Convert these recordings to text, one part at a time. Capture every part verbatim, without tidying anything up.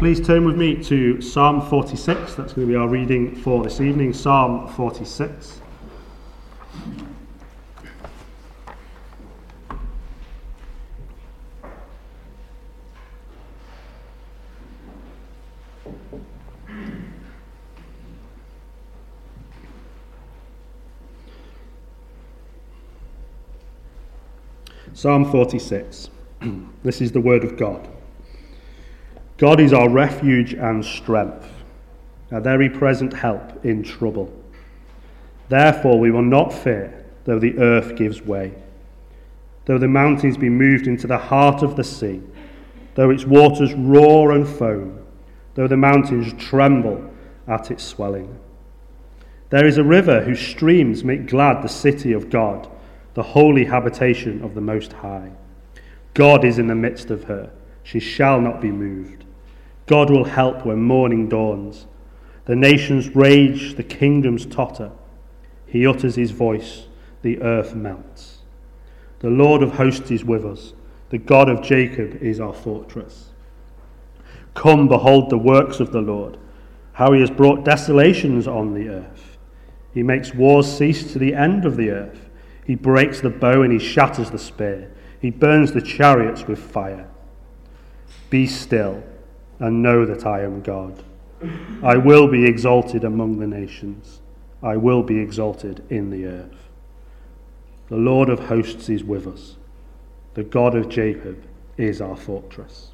please turn with me to Psalm forty-six. That's going to be our reading for this evening, Psalm forty-six. Psalm forty-six. This is the word of God. God is our refuge and strength, a very present help in trouble. Therefore we will not fear, though the earth gives way, though the mountains be moved into the heart of the sea, though its waters roar and foam, though the mountains tremble at its swelling. There is a river whose streams make glad the city of God, the holy habitation of the Most High. God is in the midst of her. She shall not be moved. God will help when morning dawns. The nations rage, the kingdoms totter. He utters his voice, the earth melts. The Lord of hosts is with us. The God of Jacob is our fortress. Come, behold the works of the Lord, how he has brought desolations on the earth. He makes wars cease to the end of the earth. He breaks the bow and he shatters the spear. He burns the chariots with fire. Be still and know that I am God. I will be exalted among the nations. I will be exalted in the earth. The Lord of hosts is with us. The God of Jacob is our fortress.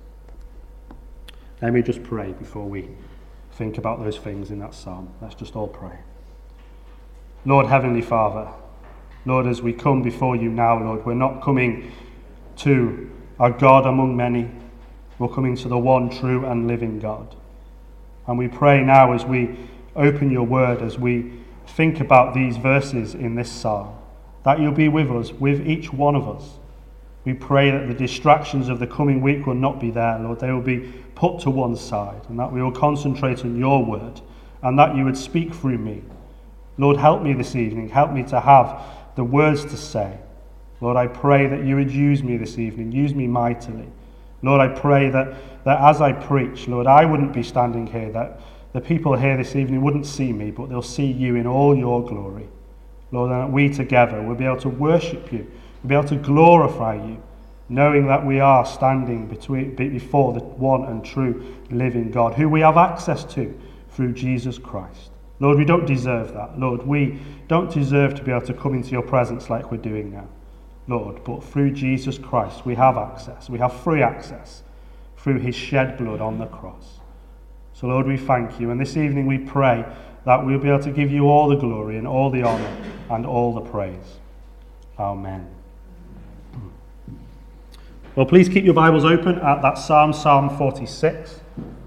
Let me just pray before we think about those things in that psalm. Let's just all pray. Lord, Heavenly Father, Lord, as we come before you now, Lord, we're not coming to our God among many. We're coming to the one true and living God. And we pray now as we open your word, as we think about these verses in this psalm, that you'll be with us, with each one of us. We pray that the distractions of the coming week will not be there, Lord. They will be put to one side, and that we will concentrate on your word, and that you would speak through me. Lord, help me this evening. Help me to have the words to say. Lord, I pray that you would use me this evening. Use me mightily. Lord, I pray that, that as I preach, Lord, I wouldn't be standing here, that the people here this evening wouldn't see me, but they'll see you in all your glory. Lord, and that we together will be able to worship you, we'll be able to glorify you, knowing that we are standing between, before the one and true living God, who we have access to through Jesus Christ. Lord, we don't deserve that. Lord, we don't deserve to be able to come into your presence like we're doing now. Lord, but through Jesus Christ we have access. We have free access through his shed blood on the cross. So Lord, we thank you. And this evening we pray that we'll be able to give you all the glory and all the honour and all the praise. Amen. Well, please keep your Bibles open at that Psalm, Psalm forty-six.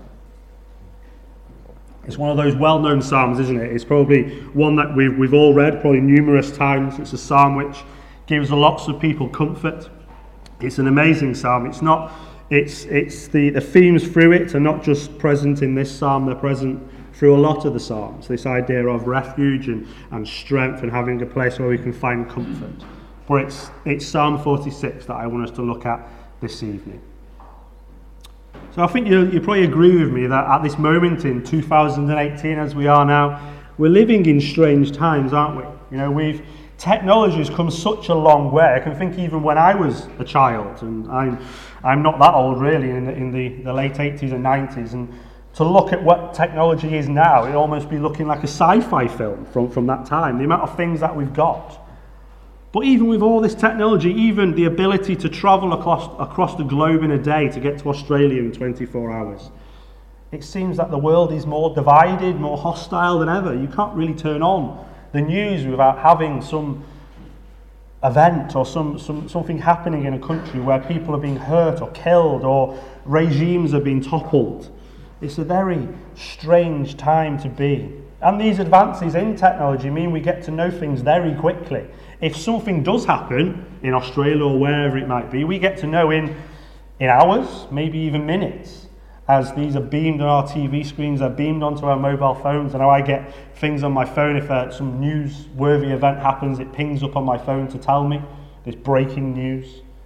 It's one of those well-known psalms, isn't it? It's probably one that we've, we've all read probably numerous times. It's a psalm which gives lots of people comfort. It's an amazing psalm. It's not. It's it's the, the themes through it are not just present in this psalm. They're present through a lot of the psalms. This idea of refuge and, and strength and having a place where we can find comfort. But it's it's Psalm forty-six that I want us to look at this evening. So I think you you probably agree with me that at this moment in two thousand eighteen, as we are now, we're living in strange times, aren't we? You know, we've technology has come such a long way. I can think even when I was a child, and I'm I'm not that old really, in the, in the, the late eighties and nineties, and to look at what technology is now, it'd almost be looking like a sci-fi film from, from that time, the amount of things that we've got. But even with all this technology, even the ability to travel across, across the globe in a day to get to Australia in twenty-four hours, it seems that the world is more divided, more hostile than ever. You can't really turn on the news without having some event or some, some something happening in a country where people are being hurt or killed or regimes are being toppled. It's a very strange time to be. And these advances in technology mean we get to know things very quickly. If something does happen in Australia or wherever it might be, we get to know in, in hours, maybe even minutes, as these are beamed on our T V screens, they're beamed onto our mobile phones. And now I get things on my phone. If uh, some newsworthy event happens, it pings up on my phone to tell me this breaking news.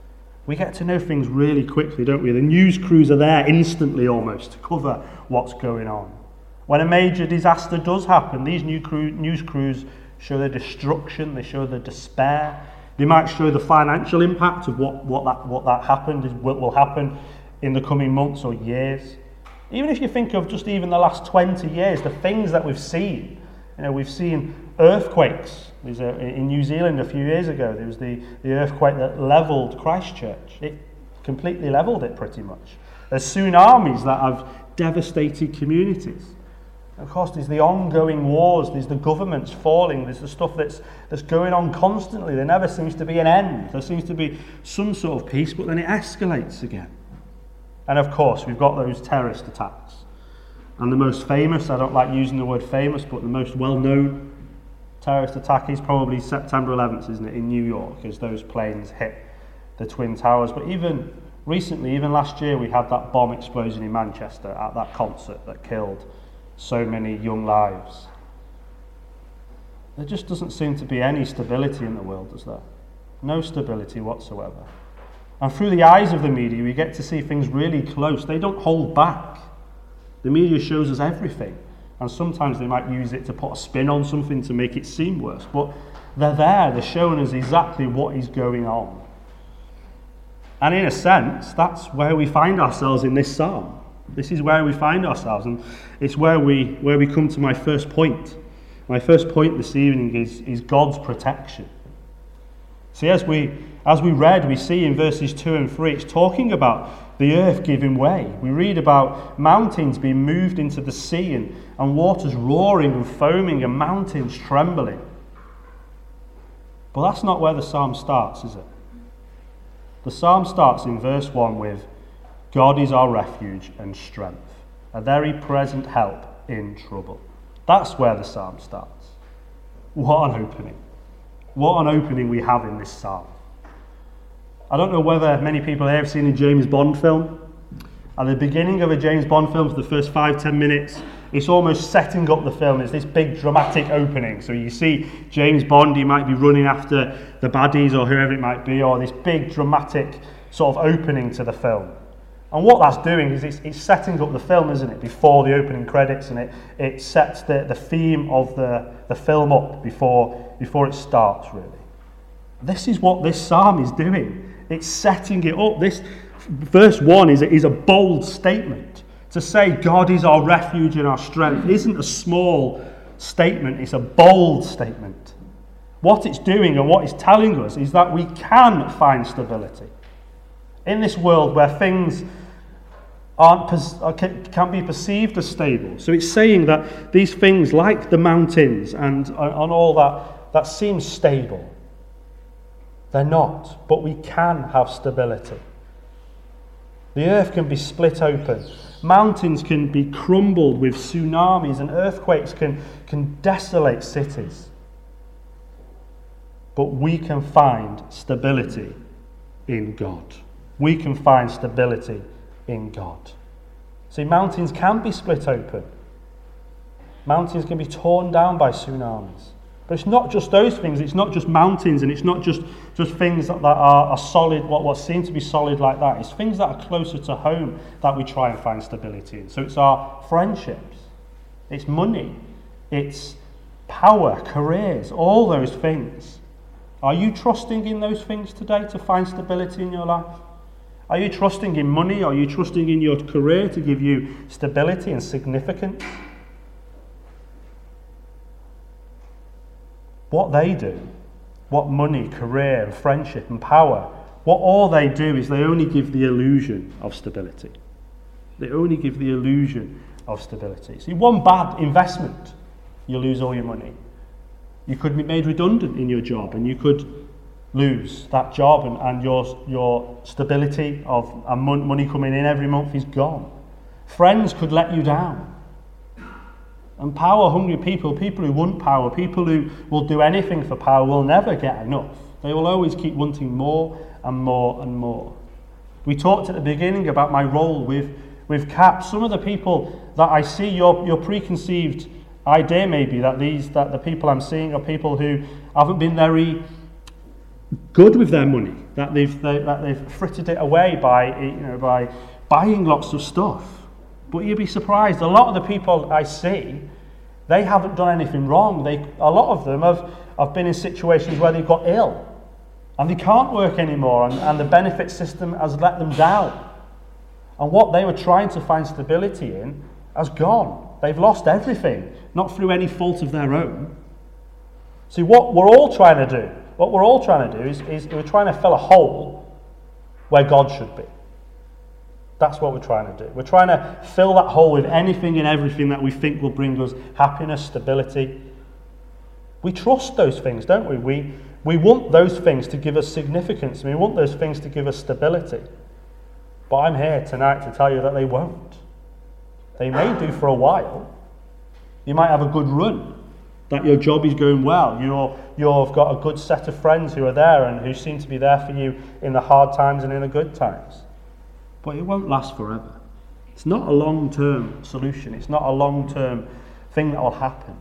We get to know things really quickly, don't we? The news crews are there instantly almost to cover what's going on. When a major disaster does happen, these new crew, news crews show the destruction, they show the despair. They might show the financial impact of what, what, that, what that happened, is, what will happen in the coming months or years. Even if you think of just even the last twenty years, the things that we've seen. You know, we've seen earthquakes. There's a, in New Zealand a few years ago, there was the, the earthquake that levelled Christchurch. It completely levelled it pretty much. There's tsunamis that have devastated communities. Of course, there's the ongoing wars, there's the governments falling, there's the stuff that's that's going on constantly. There never seems to be an end. There seems to be some sort of peace, but then it escalates again. And of course, we've got those terrorist attacks. And the most famous, I don't like using the word famous, but the most well-known terrorist attack is probably September eleventh, isn't it, in New York, as those planes hit the Twin Towers. But even recently, even last year, we had that bomb explosion in Manchester at that concert that killed so many young lives. There just doesn't seem to be any stability in the world, does there? No stability whatsoever. And through the eyes of the media, we get to see things really close. They don't hold back. The media shows us everything. And sometimes they might use it to put a spin on something to make it seem worse. But they're there, they're showing us exactly what is going on. And in a sense, that's where we find ourselves in this psalm. This is where we find ourselves, and it's where we where we come to my first point. My first point this evening is, is God's protection. See, as we as we read, we see in verses two and three, it's talking about the earth giving way. We read about mountains being moved into the sea, and, and waters roaring and foaming, and mountains trembling. But that's not where the psalm starts, is it? The psalm starts in verse one with, God is our refuge and strength, a very present help in trouble. That's where the psalm starts. What an opening. What an opening we have in this psalm. I don't know whether many people here have seen a James Bond film. At the beginning of a James Bond film, for the first five, ten minutes, it's almost setting up the film. It's this big dramatic opening. So you see James Bond, he might be running after the baddies or whoever it might be, or this big dramatic sort of opening to the film. And what that's doing is it's, it's setting up the film, isn't it, before the opening credits, and it, it sets the, the theme of the, the film up before, before it starts, really. This is what this psalm is doing. It's setting it up. This verse one is a, is a bold statement. To say God is our refuge and our strength isn't a small statement, it's a bold statement. What it's doing and what it's telling us is that we can find stability in this world where things aren't can't be perceived as stable. So it's saying that these things like the mountains and, and all that, that seems stable. They're not, but we can have stability. The earth can be split open. Mountains can be crumbled with tsunamis, and earthquakes can, can desolate cities. But we can find stability in God. We can find stability in God. See, mountains can be split open. Mountains can be torn down by tsunamis. But it's not just those things, it's not just mountains, and it's not just, just things that, that are, are solid, what, what seem to be solid like that. It's things that are closer to home that we try and find stability in. So it's our friendships, it's money, it's power, careers, all those things. Are you trusting in those things today to find stability in your life? Are you trusting in money? Are you trusting in your career to give you stability and significance? What they do, what money, career, and friendship and power, what all they do is they only give the illusion of stability. They only give the illusion of stability. See, one bad investment, you lose all your money. You could be made redundant in your job, and you could lose that job, and, and your, your stability of and money coming in every month is gone. Friends could let you down. And power-hungry people, people who want power, people who will do anything for power, will never get enough. They will always keep wanting more and more and more. We talked at the beginning about my role with, with CAP. Some of the people that I see, your, your preconceived idea maybe that these that the people I'm seeing are people who haven't been very good with their money. that they've they, that they've frittered it away by you know by buying lots of stuff. But you'd be surprised. A lot of the people I see, they haven't done anything wrong. They a lot of them have have been in situations where they've got ill, and they can't work anymore, and, and the benefit system has let them down. And what they were trying to find stability in has gone. They've lost everything, not through any fault of their own. See, what we're all trying to do, what we're all trying to do is, is we're trying to fill a hole where God should be. That's what we're trying to do. We're trying to fill that hole with anything and everything that we think will bring us happiness, stability. We trust those things, don't we? We, we want those things to give us significance. We want those things to give us stability. But I'm here tonight to tell you that they won't. They may do for a while. You might have a good run, that your job is going well. You're, you've got a good set of friends who are there and who seem to be there for you in the hard times and in the good times. But it won't last forever. It's not a long-term solution. It's not a long-term thing that will happen.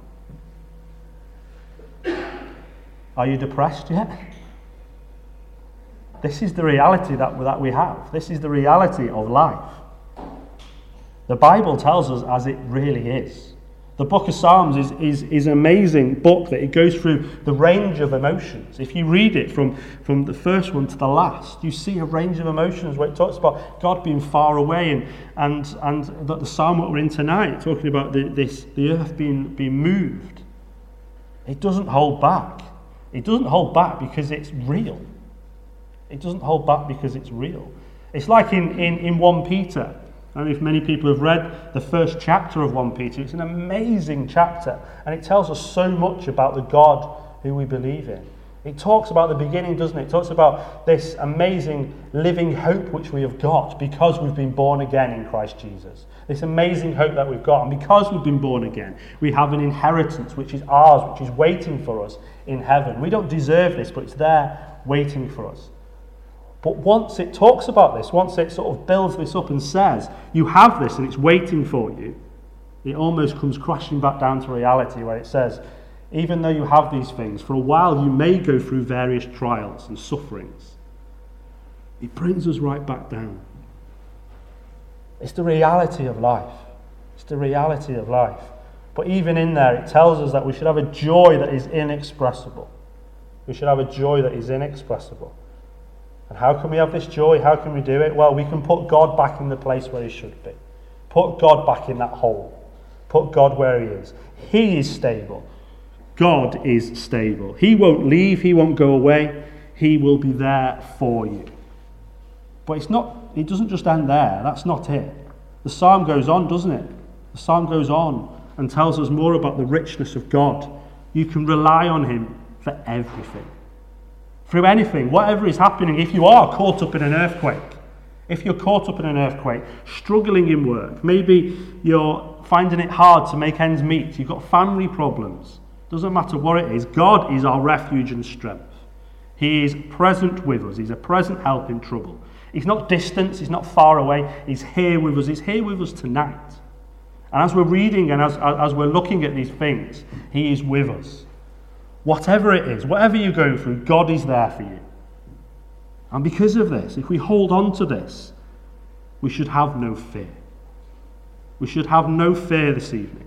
Are you depressed yet? This is the reality that, that we have. This is the reality of life. The Bible tells us as it really is. The book of Psalms is, is, is an amazing book that it goes through the range of emotions. If you read it from, from the first one to the last, you see a range of emotions where it talks about God being far away and and, and the, the psalm that we're in tonight, talking about the, this, the earth being, being moved. It doesn't hold back. It doesn't hold back because it's real. It doesn't hold back because it's real. It's like in, in, in First Peter. I don't know if many people have read the first chapter of First Peter. It's an amazing chapter, and it tells us so much about the God who we believe in. It talks about the beginning, doesn't it? It talks about this amazing living hope which we have got because we've been born again in Christ Jesus. This amazing hope that we've got, and because we've been born again, we have an inheritance which is ours, which is waiting for us in heaven. We don't deserve this, but it's there waiting for us. But once it talks about this, once it sort of builds this up and says, you have this and it's waiting for you, it almost comes crashing back down to reality where it says, even though you have these things, for a while you may go through various trials and sufferings. It brings us right back down. It's the reality of life. It's the reality of life. But even in there, it tells us that we should have a joy that is inexpressible. We should have a joy that is inexpressible. And how can we have this joy? How can we do it? Well, we can put God back in the place where he should be. Put God back in that hole. Put God where he is. He is stable. God is stable. He won't leave. He won't go away. He will be there for you. But it's not, it doesn't just end there. That's not it. The psalm goes on, doesn't it? The psalm goes on and tells us more about the richness of God. You can rely on him for everything. Through anything, whatever is happening, if you are caught up in an earthquake, if you're caught up in an earthquake, struggling in work, maybe you're finding it hard to make ends meet, you've got family problems, doesn't matter what it is, God is our refuge and strength. He is present with us. He's a present help in trouble. He's not distant, he's not far away, he's here with us, he's here with us tonight. And as we're reading and as, as we're looking at these things, he is with us. Whatever it is, whatever you're going through, God is there for you. And because of this, if we hold on to this, we should have no fear. We should have no fear this evening.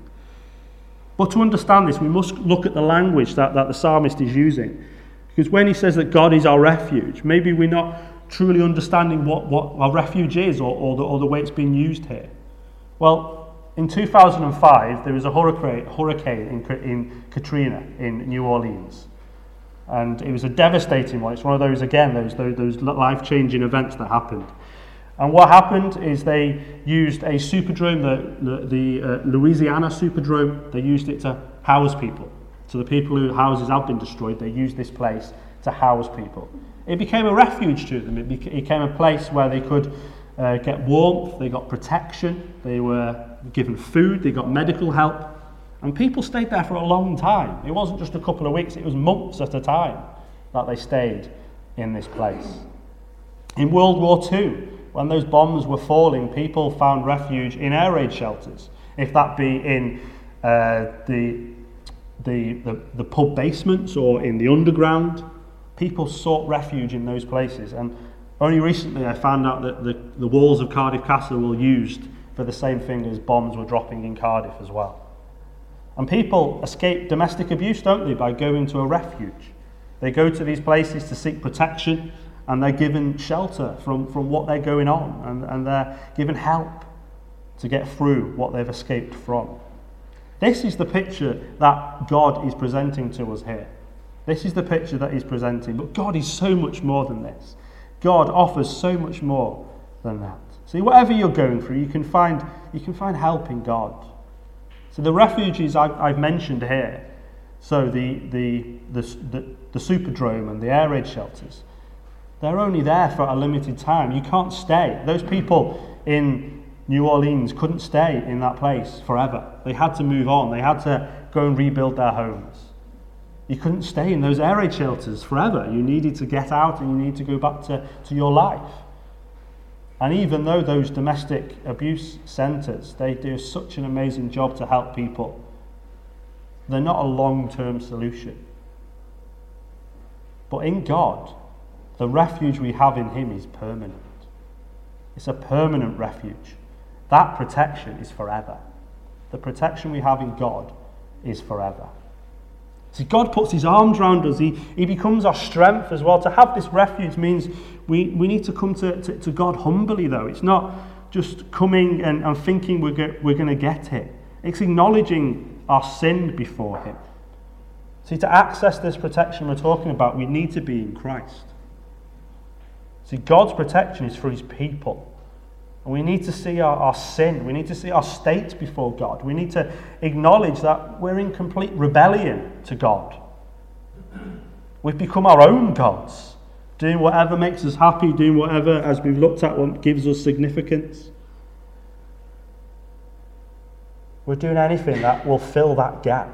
But to understand this, we must look at the language that, that the psalmist is using. Because when he says that God is our refuge, maybe we're not truly understanding what, what our refuge is or, or, the, or the way it's being used here. Well, in two thousand five, there was a hurricane, hurricane in, in Katrina in New Orleans. And it was a devastating one. It's one of those, again, those, those, those life-changing events that happened. And what happened is they used a Superdome, the, the, the uh, Louisiana Superdome. They used it to house people. So the people whose houses have been destroyed, they used this place to house people. It became a refuge to them. It became a place where they could uh, get warmth, they got protection, they were given food, they got medical help. And people stayed there for a long time. It wasn't just a couple of weeks, it was months at a time that they stayed in this place. In World War Two, when those bombs were falling, people found refuge in air raid shelters. If that be in uh, the, the, the, the pub basements or in the underground, People sought refuge in those places. And only recently I found out that the, the walls of Cardiff Castle were used for the same thing as bombs were dropping in Cardiff as well. And people escape domestic abuse, don't they, by going to a refuge. They go to these places to seek protection, and they're given shelter from, from what they're going on, and, and they're given help to get through what they've escaped from. This is the picture that God is presenting to us here. This is the picture that he's presenting. But God is so much more than this. God offers so much more than that. See, whatever you're going through, you can find, you can find help in God. So the refuges I've, I've mentioned here, so the, the, the, the, the Superdrome and the air raid shelters, they're only there for a limited time. You can't stay. Those people in New Orleans couldn't stay in that place forever. They had to move on. They had to go and rebuild their homes. You couldn't stay in those air raid shelters forever. You needed to get out and you need to go back to, to your life. And even though those domestic abuse centres, they do such an amazing job to help people, they're not a long-term solution. But in God, the refuge we have in him is permanent. It's a permanent refuge. That protection is forever. The protection we have in God is forever. See, God puts his arms around us. He, he becomes our strength as well. To have this refuge means we, we need to come to, to, to God humbly, though. It's not just coming and, and thinking we're, go, we're going to get it. It's acknowledging our sin before him. See, to access this protection we're talking about, we need to be in Christ. See, God's protection is for his people. And we need to see our, our sin. We need to see our state before God. We need to acknowledge that we're in complete rebellion to God. We've become our own gods, doing whatever makes us happy, doing whatever, as we've looked at, what gives us significance. We're doing anything that will fill that gap.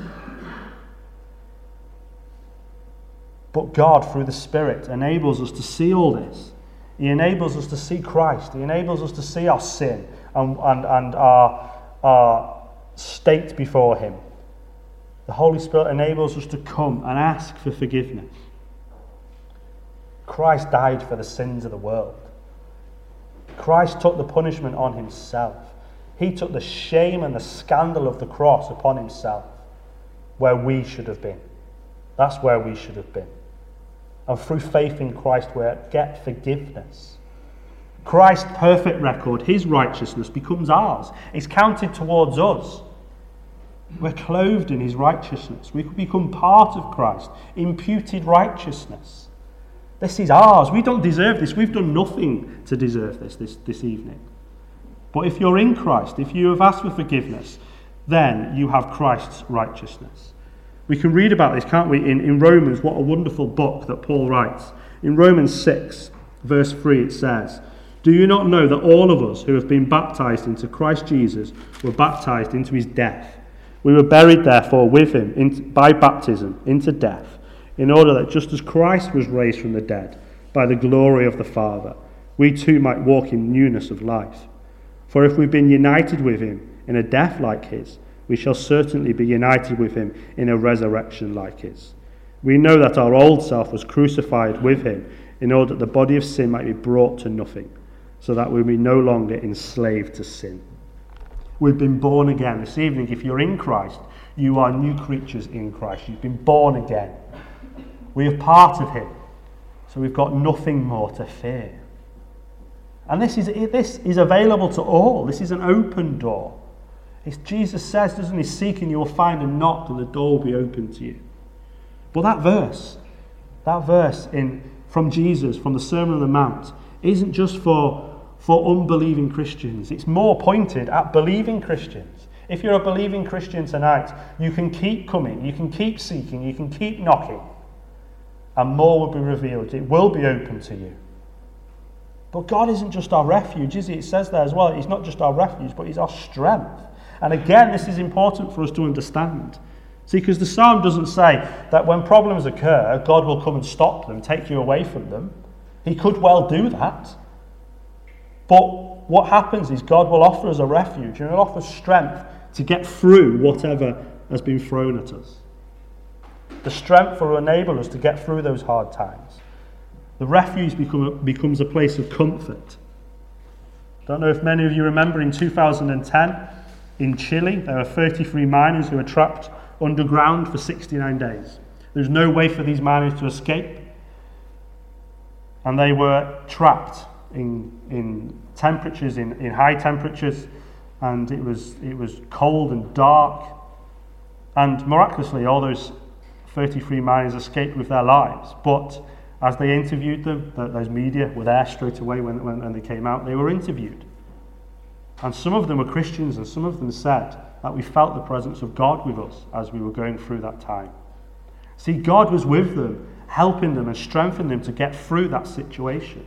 But God, through the Spirit, enables us to see all this. He enables us to see Christ. He enables us to see our sin and, and, and our, our state before him. The Holy Spirit enables us to come and ask for forgiveness. Christ died for the sins of the world. Christ took the punishment on himself. He took the shame and the scandal of the cross upon himself, where we should have been. That's where we should have been. And through faith in Christ, we get forgiveness. Christ's perfect record, his righteousness, becomes ours. It's counted towards us. We're clothed in his righteousness. We become part of Christ, imputed righteousness. This is ours. We don't deserve this. We've done nothing to deserve this, this this evening. But if you're in Christ, if you have asked for forgiveness, then you have Christ's righteousness. We can read about this, can't we, in, in Romans. What a wonderful book that Paul writes. In Romans six, verse three, it says, "Do you not know that all of us who have been baptized into Christ Jesus were baptized into his death? We were buried, therefore, with him in, by baptism into death, in order that just as Christ was raised from the dead by the glory of the Father, we too might walk in newness of life. For if we've been united with him in a death like his, we shall certainly be united with him in a resurrection like his. We know that our old self was crucified with him in order that the body of sin might be brought to nothing, so that we will be no longer enslaved to sin." We've been born again. This evening, if you're in Christ, you are new creatures in Christ. You've been born again. We are part of him, so we've got nothing more to fear. And this is, this is available to all. This is an open door. It's, Jesus says, doesn't he, seek and you will find, and knock and the door will be open to you. But that verse, that verse in from Jesus, from the Sermon on the Mount, isn't just for, for unbelieving Christians. It's more pointed at believing Christians. If you're a believing Christian tonight, you can keep coming, you can keep seeking, you can keep knocking, and more will be revealed. It will be open to you. But God isn't just our refuge, is he? It says there as well, he's not just our refuge, but he's our strength. And again, this is important for us to understand. See, because the psalm doesn't say that when problems occur, God will come and stop them, take you away from them. He could well do that. But what happens is God will offer us a refuge, and he'll offer strength to get through whatever has been thrown at us. the strength will enable us to get through those hard times. The refuge become, becomes a place of comfort. I don't know if many of you remember in two thousand ten in Chile, there were thirty-three miners who were trapped underground for sixty-nine days. There's no way for these miners to escape. And they were trapped in, in temperatures, in, in high temperatures, and it was, it was cold and dark. And miraculously, all those thirty-three miners escaped with their lives. But as they interviewed them, those media were there straight away when, when, when they came out, they were interviewed. And some of them were Christians, and some of them said that we felt the presence of God with us as we were going through that time. See, God was with them, helping them and strengthening them to get through that situation.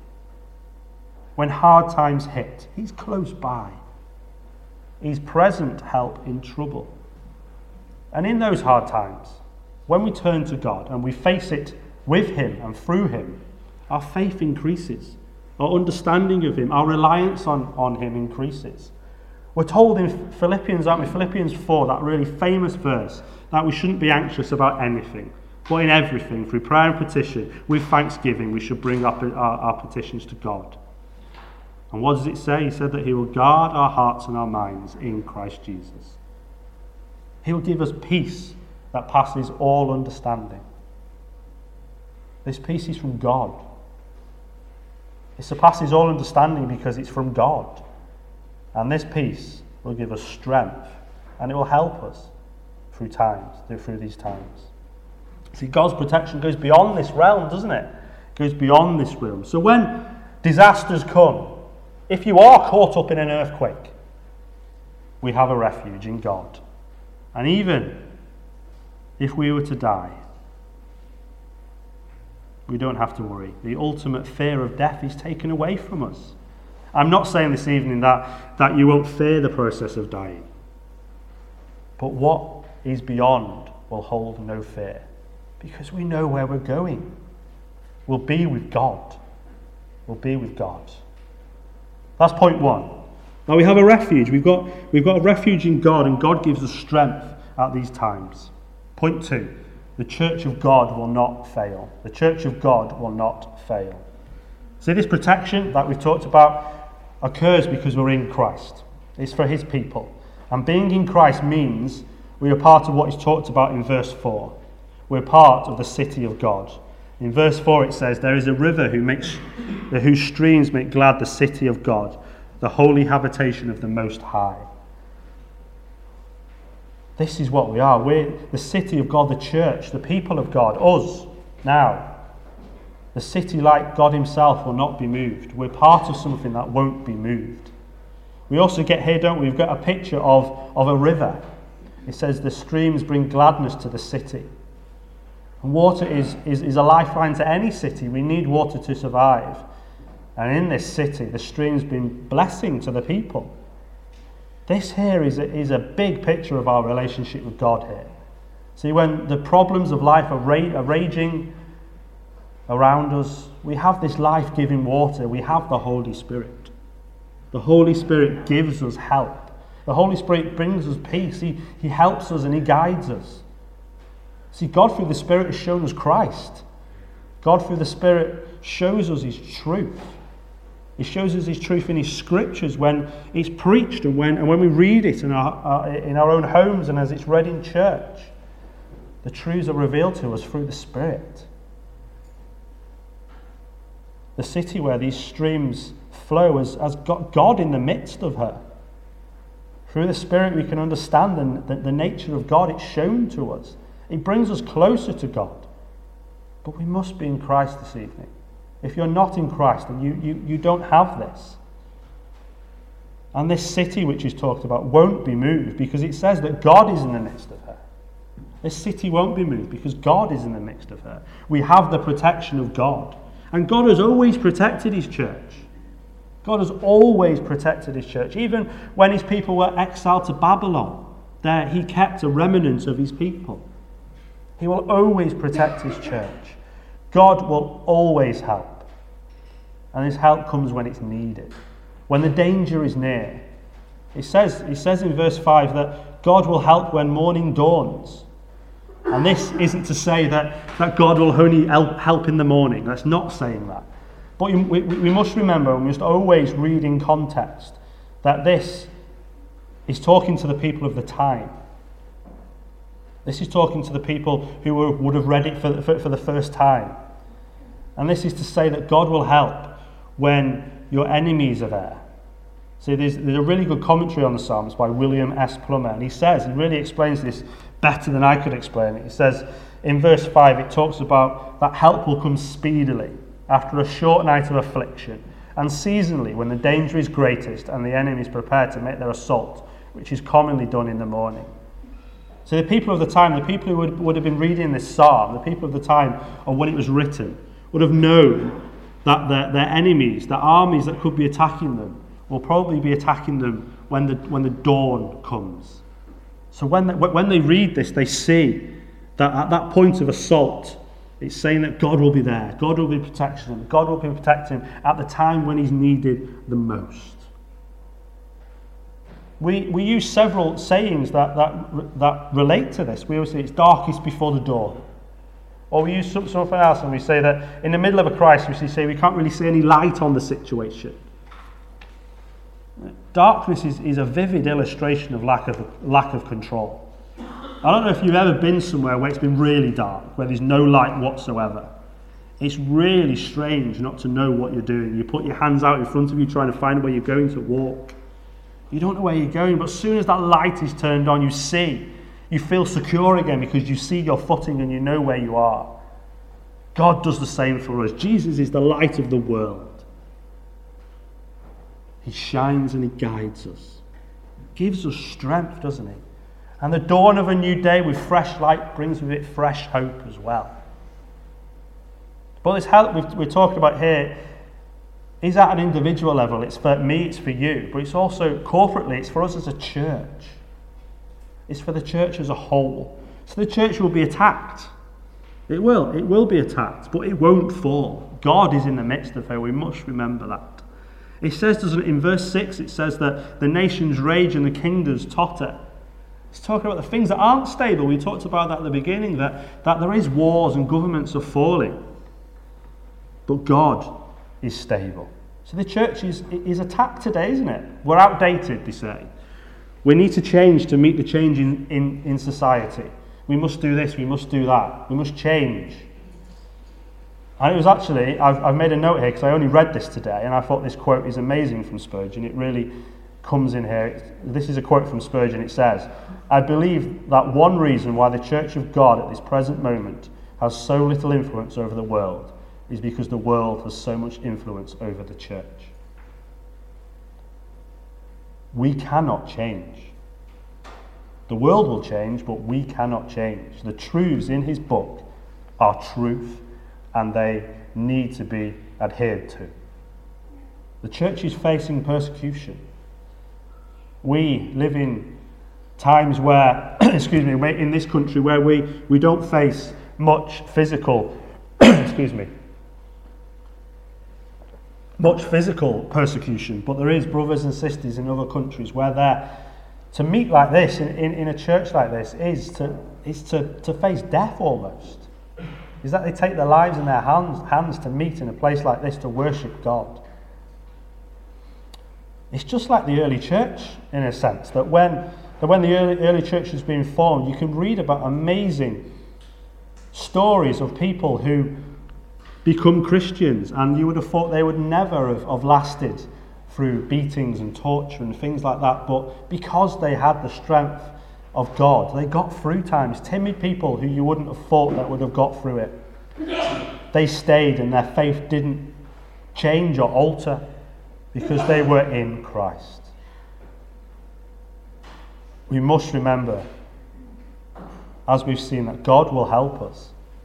When hard times hit, he's close by. He's present help in trouble. And in those hard times, when we turn to God and we face it with him and through him, our faith increases. Our understanding of him, our reliance on, on him increases. We're told in Philippians, aren't we? Philippians four, that really famous verse, that we shouldn't be anxious about anything, but in everything, through prayer and petition, with thanksgiving, we should bring up our, our petitions to God. And what does it say? He said that he will guard our hearts and our minds in Christ Jesus. He will give us peace that passes all understanding. This peace is from God. It surpasses all understanding because it's from God. And this peace will give us strength, and it will help us through times, through these times. See, God's protection goes beyond this realm, doesn't it? It goes beyond this realm. So when disasters come, if you are caught up in an earthquake, we have a refuge in God. And even if we were to die, we don't have to worry. The ultimate fear of death is taken away from us. I'm not saying this evening that, that you won't fear the process of dying. But what is beyond will hold no fear, because we know where we're going. We'll be with God. We'll be with God. That's point one. Now we have a refuge. We've got, we've got a refuge in God, and God gives us strength at these times. Point two. The church of God will not fail. The church of God will not fail. See, this protection that we've talked about occurs because we're in Christ. It's for his people. And being in Christ means we are part of what is talked about in verse four. We're part of the city of God. In verse four it says, there is a river who makes, whose streams make glad the city of God, the holy habitation of the Most High. This is what we are. We're the city of God, the church, the people of God, us, now. The city, like God himself, will not be moved. We're part of something that won't be moved. We also get here, don't we? We've got a picture of, of a river. It says the streams bring gladness to the city. And water is, is, is a lifeline to any city. We need water to survive. And in this city, the streams bring blessing to the people. This here is a, is a big picture of our relationship with God here. See, when the problems of life are, ra- are raging around us, we have this life-giving water. We have the Holy Spirit. The Holy Spirit gives us help. The Holy Spirit brings us peace. He, he helps us and he guides us. See, God through the Spirit has shown us Christ. God through the Spirit shows us his truth. He shows us his truth in his scriptures when it's preached and when, and when we read it in our, our, in our own homes and as it's read in church. The truths are revealed to us through the Spirit. The city where these streams flow has, has got God in the midst of her. Through the Spirit we can understand the, the, the nature of God. It's shown to us. It brings us closer to God. But we must be in Christ this evening. If you're not in Christ, then you, you, you don't have this. And this city which is talked about won't be moved because it says that God is in the midst of her. This city won't be moved because God is in the midst of her. We have the protection of God. And God has always protected his church. God has always protected his church. Even when his people were exiled to Babylon, there he kept a remnant of his people. He will always protect his church. God will always help. And his help comes when it's needed. When the danger is near. It says, it says in verse five that God will help when morning dawns. And this isn't to say that, that God will only help, help in the morning. That's not saying that. But we, we must remember, we must always read in context, that this is talking to the people of the time. This is talking to the people who were, would have read it for, for, for the first time. And this is to say that God will help when your enemies are there. See, there's, there's a really good commentary on the Psalms by William S. Plummer, and he says, he really explains this better than I could explain it. He says, in verse five, it talks about that help will come speedily after a short night of affliction, and seasonally when the danger is greatest and the enemy is prepared to make their assault, which is commonly done in the morning. So the people of the time, the people who would, would have been reading this psalm, the people of the time of when it was written, would have known that their, their enemies, the armies that could be attacking them, will probably be attacking them when the, when the dawn comes. So when they, when they read this, they see that at that point of assault, it's saying that God will be there, God will be protecting him, God will be protecting him at the time when he's needed the most. We, we use several sayings that, that, that relate to this. We always say it's darkest before the dawn. Or we use something else and we say that in the middle of a crisis, we say we can't really see any light on the situation. Darkness is, is a vivid illustration of lack of lack of control. I don't know if you've ever been somewhere where it's been really dark, where there's no light whatsoever. It's really strange not to know what you're doing. You put your hands out in front of you trying to find where you're going to walk. You don't know where you're going, but as soon as that light is turned on, you see. You feel secure again because you see your footing and you know where you are. God does the same for us. Jesus is the light of the world. He shines and he guides us. Gives us strength, doesn't he? And the dawn of a new day with fresh light brings with it fresh hope as well. But this help we're talking about here is at an individual level. It's for me, it's for you. But it's also corporately, it's for us as a church. It's for the church as a whole. So the church will be attacked. It will. It will be attacked, but it won't fall. God is in the midst of her. We must remember that. It says, doesn't it, in verse six, it says that the nations rage and the kingdoms totter. It's talking about the things that aren't stable. We talked about that at the beginning, that, that there is wars and governments are falling. But God is stable. So the church is, is attacked today, isn't it? We're outdated, they say. We need to change to meet the change in, in, in society. We must do this, we must do that. We must change. And it was actually, I've, I've made a note here because I only read this today and I thought this quote is amazing from Spurgeon. It really comes in here. This is a quote from Spurgeon. It says, I believe that one reason why the Church of God at this present moment has so little influence over the world is because the world has so much influence over the church. We cannot change. The world will change, but we cannot change. The truths in his book are truth, and they need to be adhered to. The church is facing persecution. We live in times where, excuse me, in this country where we, we don't face much physical, excuse me, much physical persecution, but there is brothers and sisters in other countries where they're, to meet like this, in, in, in a church like this, is to is to, to face death almost. Is that they take their lives in their hands, hands to meet in a place like this to worship God. It's just like the early church, in a sense, that when, that when the early, early church was being formed, you can read about amazing stories of people who become Christians, and you would have thought they would never have, have lasted through beatings and torture and things like that, but because they had the strength of God, they got through times. Timid people who you wouldn't have thought that would have got through it, they stayed and their faith didn't change or alter because they were in Christ. We must remember, as we've seen, that God will help us.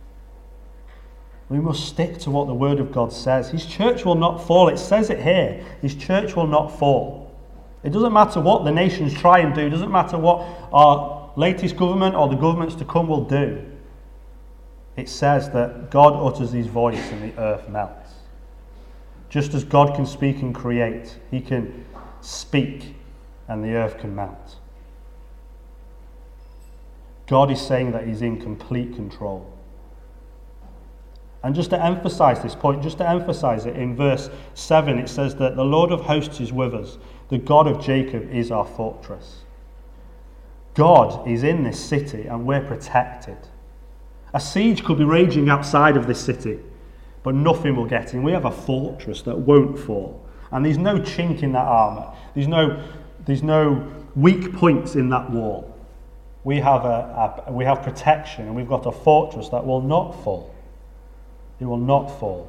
We must stick to what the Word of God says. His church will not fall. It says it here. His church will not fall. It doesn't matter what the nations try and do. It doesn't matter what our latest government or the governments to come will do. It says that God utters his voice and the earth melts. Just as God can speak and create, he can speak and the earth can melt. God is saying that he's in complete control. And just to emphasize this point, just to emphasize it, in verse seven it says that the Lord of hosts is with us. The God of Jacob is our fortress. God is in this city and we're protected. A siege could be raging outside of this city, but nothing will get in. We have a fortress that won't fall. And there's no chink in that armour. There's no, there's no weak points in that wall. We have, a, a, we have protection, and we've got a fortress that will not fall. It will not fall.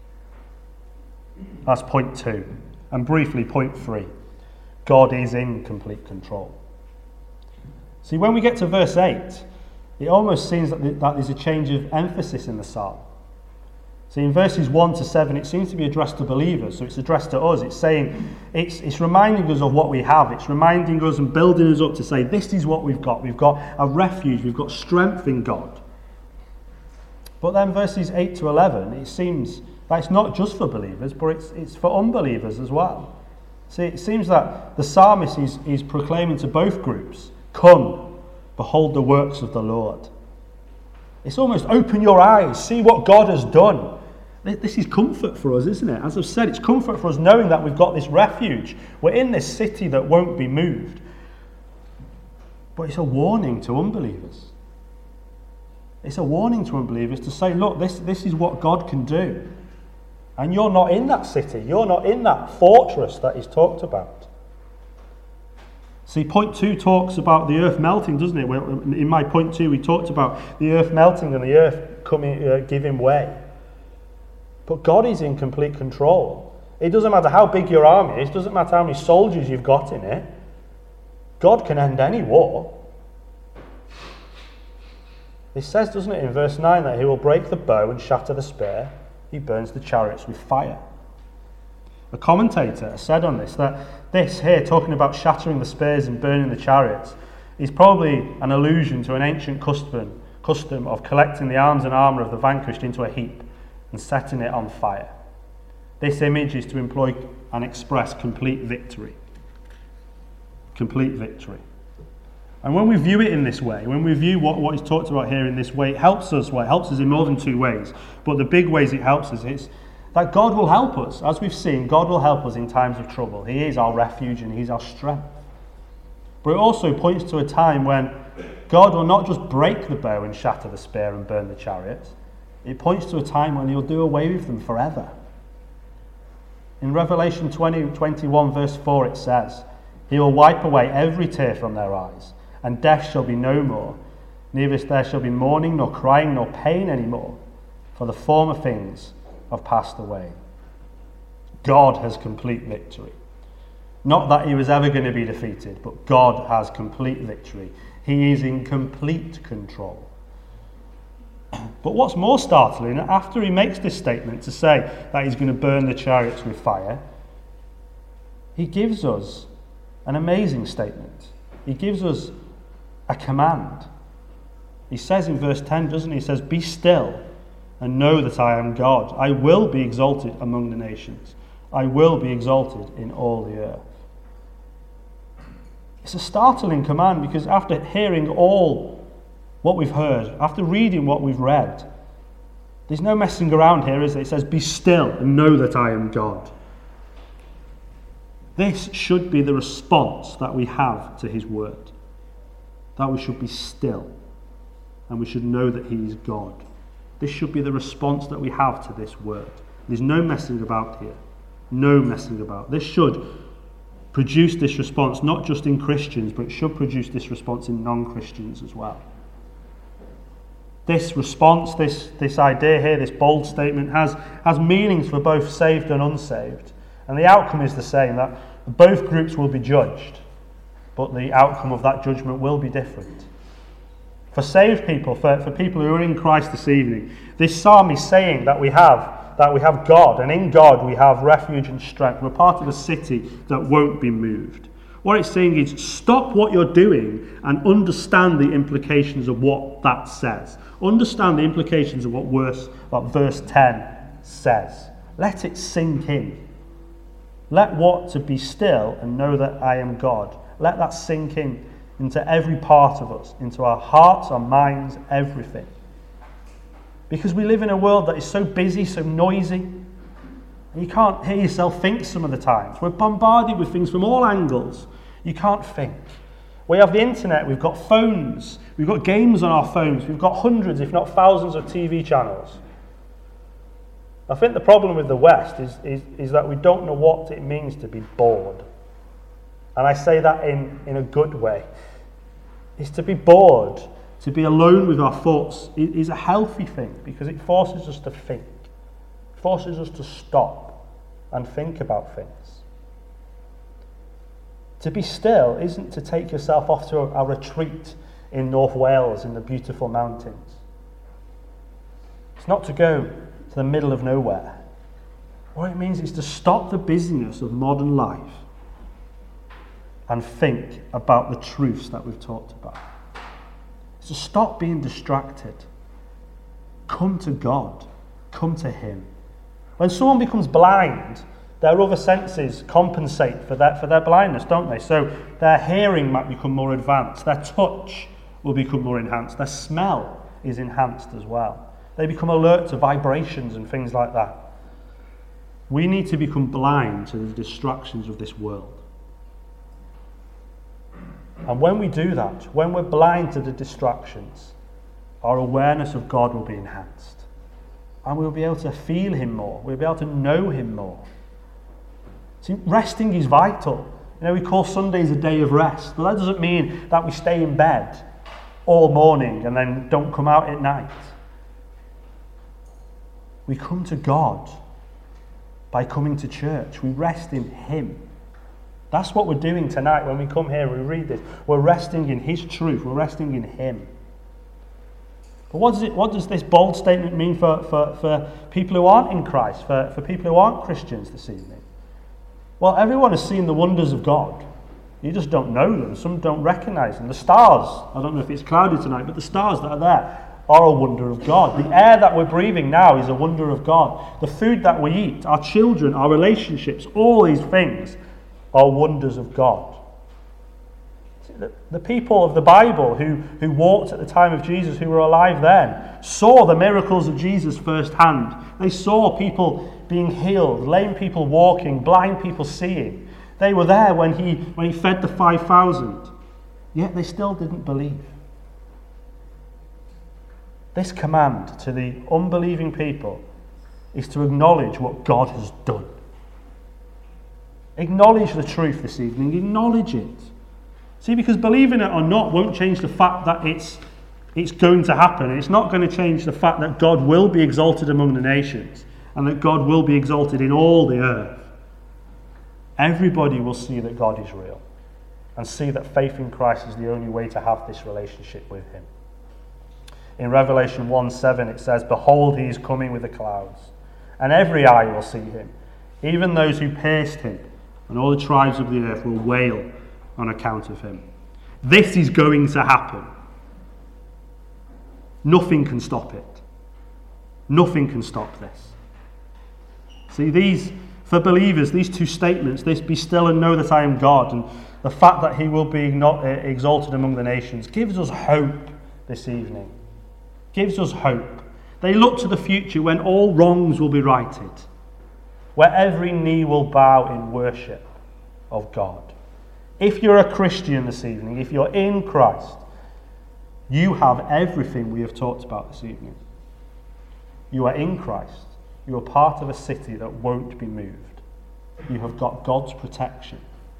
That's point two. And briefly, point three. God is in complete control. See, when we get to verse eight, it almost seems that, that there's a change of emphasis in the psalm. See, in verses one to seven, it seems to be addressed to believers, so it's addressed to us. It's saying, it's, it's reminding us of what we have. It's reminding us and building us up to say, this is what we've got. We've got a refuge. We've got strength in God. But then verses eight to eleven, it seems that it's not just for believers, but it's, it's for unbelievers as well. See, it seems that the psalmist is, is proclaiming to both groups, come, behold the works of the Lord. It's almost open your eyes, see what God has done. This is comfort for us, isn't it? As I've said, it's comfort for us knowing that we've got this refuge. We're in this city that won't be moved. But it's a warning to unbelievers. It's a warning to unbelievers to say, look, this, this is what God can do. And you're not in that city. You're not in that fortress that he's talked about. See, point two talks about the earth melting, doesn't it? In my point two, we talked about the earth melting and the earth coming, uh, giving way. But God is in complete control. It doesn't matter how big your army is. It doesn't matter how many soldiers you've got in it. God can end any war. It says, doesn't it, in verse nine, that he will break the bow and shatter the spear. He burns the chariots with fire. A commentator said on this that this here, talking about shattering the spears and burning the chariots, is probably an allusion to an ancient custom, custom of collecting the arms and armour of the vanquished into a heap and setting it on fire. This image is to employ and express complete victory. Complete victory. And when we view it in this way, when we view what, what is talked about here in this way, it helps us. Well, it helps us in more than two ways. But the big ways it helps us is that God will help us. As we've seen, God will help us in times of trouble. He is our refuge and he's our strength. But it also points to a time when God will not just break the bow and shatter the spear and burn the chariots. It points to a time when he'll do away with them forever. In Revelation twenty, twenty-one verse four it says, he will wipe away every tear from their eyes, and death shall be no more. Neither there shall be mourning, nor crying, nor pain any more, for the former things have passed away. God has complete victory. Not that he was ever going to be defeated, but God has complete victory. He is in complete control. But what's more startling, after he makes this statement to say that he's going to burn the chariots with fire, he gives us an amazing statement. He gives us a command. He says in verse ten, doesn't he? He says, be still and know that I am God. I will be exalted among the nations. I will be exalted in all the earth. It's a startling command because after hearing all what we've heard, after reading what we've read, there's no messing around here, is there? It says, be still and know that I am God. This should be the response that we have to his word. That we should be still and we should know that he is God. This should be the response that we have to this word. There's no messing about here. No messing about. This should produce this response not just in Christians, but it should produce this response in non-Christians as well. This response, this, this idea here, this bold statement has, has meanings for both saved and unsaved. And the outcome is the same, that both groups will be judged, but the outcome of that judgment will be different. For saved people, for, for people who are in Christ this evening, this psalm is saying that we have that we have God, and in God we have refuge and strength. We're part of a city that won't be moved. What it's saying is stop what you're doing and understand the implications of what that says. Understand the implications of what verse, what verse ten says. Let it sink in. Let what to be still and know that I am God. Let that sink in into every part of us, into our hearts, our minds, everything. Because we live in a world that is so busy, so noisy, and you can't hear yourself think some of the times. We're bombarded with things from all angles. You can't think. We have the internet, we've got phones, we've got games on our phones, we've got hundreds, if not thousands, of T V channels. I think the problem with the West is, is, is that we don't know what it means to be bored. And I say that in, in a good way. Is to be bored, to be alone with our thoughts, is a healthy thing because it forces us to think. It forces us to stop and think about things. To be still isn't to take yourself off to a, a retreat in North Wales in the beautiful mountains. It's not to go to the middle of nowhere. What it means is to stop the busyness of modern life and think about the truths that we've talked about. It's to stop being distracted. Come to God. Come to Him. When someone becomes blind, their other senses compensate for their, for their blindness, don't they? So their hearing might become more advanced. Their touch will become more enhanced. Their smell is enhanced as well. They become alert to vibrations and things like that. We need to become blind to the distractions of this world. And when we do that, when we're blind to the distractions, our awareness of God will be enhanced. And we'll be able to feel Him more. We'll be able to know Him more. See, resting is vital. You know, we call Sundays a day of rest, but that doesn't mean that we stay in bed all morning and then don't come out at night. We come to God by coming to church. We rest in Him. That's what we're doing tonight when we come here and we read this. We're resting in His truth. We're resting in Him. But what does it? What does this bold statement mean for, for, for people who aren't in Christ, for, for people who aren't Christians this evening? Well, everyone has seen the wonders of God. You just don't know them. Some don't recognize them. The stars, I don't know if it's cloudy tonight, but the stars that are there are a wonder of God. The air that we're breathing now is a wonder of God. The food that we eat, our children, our relationships, all these things are wonders of God. The, the people of the Bible who, who walked at the time of Jesus, who were alive then, saw the miracles of Jesus firsthand. They saw people being healed, lame people walking, blind people seeing. They were there when he, when he fed the five thousand. Yet they still didn't believe. This command to the unbelieving people is to acknowledge what God has done. Acknowledge the truth this evening. Acknowledge it. See, because believing it or not won't change the fact that it's, it's going to happen. It's not going to change the fact that God will be exalted among the nations and that God will be exalted in all the earth. Everybody will see that God is real and see that faith in Christ is the only way to have this relationship with Him. In Revelation one seven it says, "Behold, He is coming with the clouds, and every eye will see Him, even those who pierced Him, and all the tribes of the earth will wail on account of Him." This is going to happen. Nothing can stop it. Nothing can stop this. See, these, for believers, these two statements, this "be still and know that I am God," and the fact that He will be not exalted among the nations, gives us hope this evening. Gives us hope. They look to the future when all wrongs will be righted, where every knee will bow in worship of God. If you're a Christian this evening, if you're in Christ, you have everything we have talked about this evening. You are in Christ. You are part of a city that won't be moved. You have got God's protection.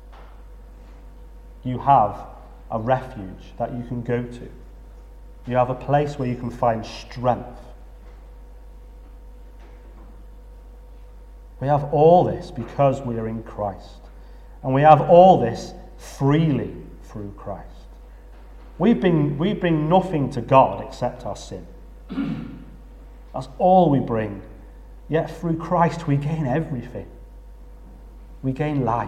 You have a refuge that you can go to. You have a place where you can find strength. We have all this because we are in Christ. And we have all this freely through Christ. We bring, we bring nothing to God except our sin. That's all we bring. Yet through Christ we gain everything. We gain life.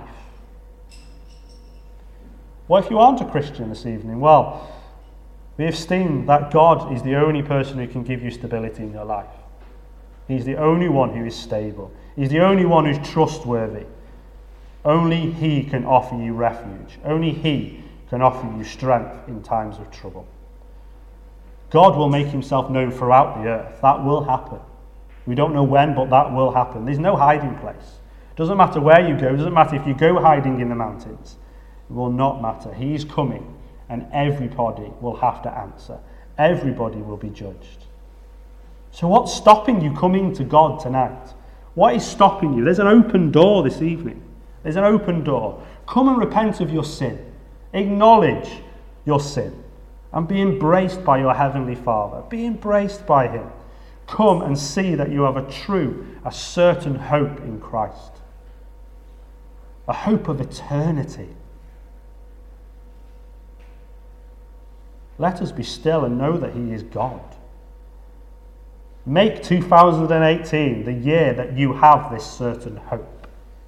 Well, if you aren't a Christian this evening, well, we have seen that God is the only person who can give you stability in your life. He's the only one who is stable. He's the only one who's trustworthy. Only He can offer you refuge. Only He can can offer you strength in times of trouble. God will make himself known throughout the earth. That will happen. We don't know when, but that will happen. There's no hiding place. It doesn't matter where you go. It doesn't matter if you go hiding in the mountains. It will not matter. He's coming, and everybody will have to answer. Everybody will be judged. So what's stopping you coming to God tonight? What is stopping you? There's an open door this evening. There's an open door. Come and repent of your sin. Acknowledge your sin. And be embraced by your Heavenly Father. Be embraced by him. Come and see that you have a true, a certain hope in Christ. A hope of eternity. Let us be still and know that he is God. Make two thousand eighteen the year that you have this certain hope.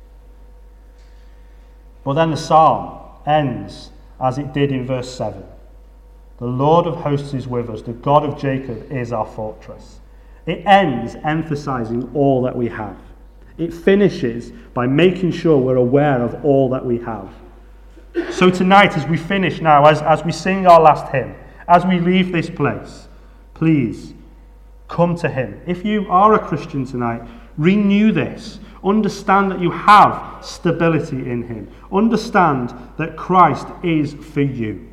But then the psalm ends as it did in verse seven. The Lord of hosts is with us. The God of Jacob is our fortress. It ends emphasizing all that we have. It finishes by making sure we're aware of all that we have. So tonight, as we finish now, as, as we sing our last hymn, as we leave this place, please come to him. If you are a Christian tonight, renew this. Understand that you have stability in him. Understand that Christ is for you.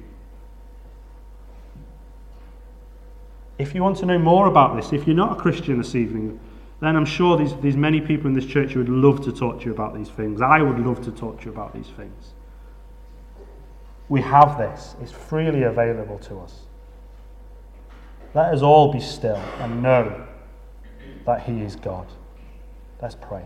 If you want to know more about this, if you're not a Christian this evening, then I'm sure there's, there's many people in this church who would love to talk to you about these things. I would love to talk to you about these things. We have this. It's freely available to us. Let us all be still and know that he is God. Let's pray.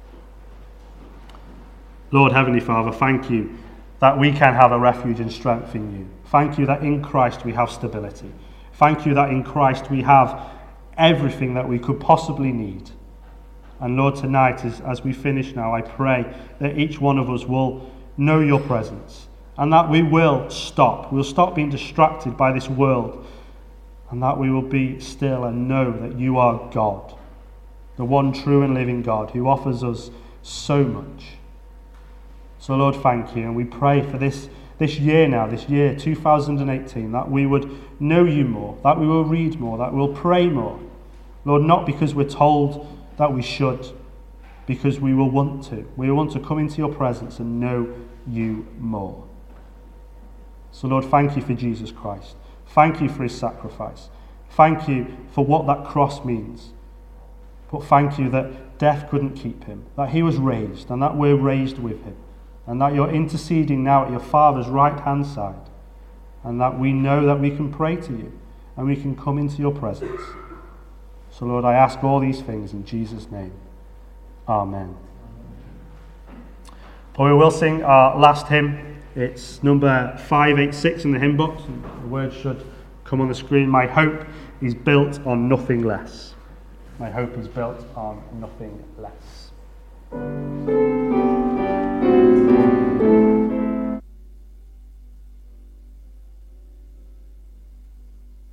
Lord, Heavenly Father, thank you that we can have a refuge and strength in you. Thank you that in Christ we have stability. Thank you that in Christ we have everything that we could possibly need. And Lord, tonight, as, as we finish now, I pray that each one of us will know your presence and that we will stop. We'll stop being distracted by this world and that we will be still and know that you are God, the one true and living God who offers us so much. So Lord, thank you. And we pray for this This year now, this year, two thousand eighteen, that we would know you more, that we will read more, that we'll pray more. Lord, not because we're told that we should, because we will want to. We want to come into your presence and know you more. So Lord, thank you for Jesus Christ. Thank you for his sacrifice. Thank you for what that cross means. But thank you that death couldn't keep him, that he was raised and that we're raised with him. And that you're interceding now at your Father's right-hand side. And that we know that we can pray to you. And we can come into your presence. So Lord, I ask all these things in Jesus' name. Amen. Well, we will sing our last hymn. It's number five eighty-six in the hymn book. The words should come on the screen. My hope is built on nothing less. My hope is built on nothing less.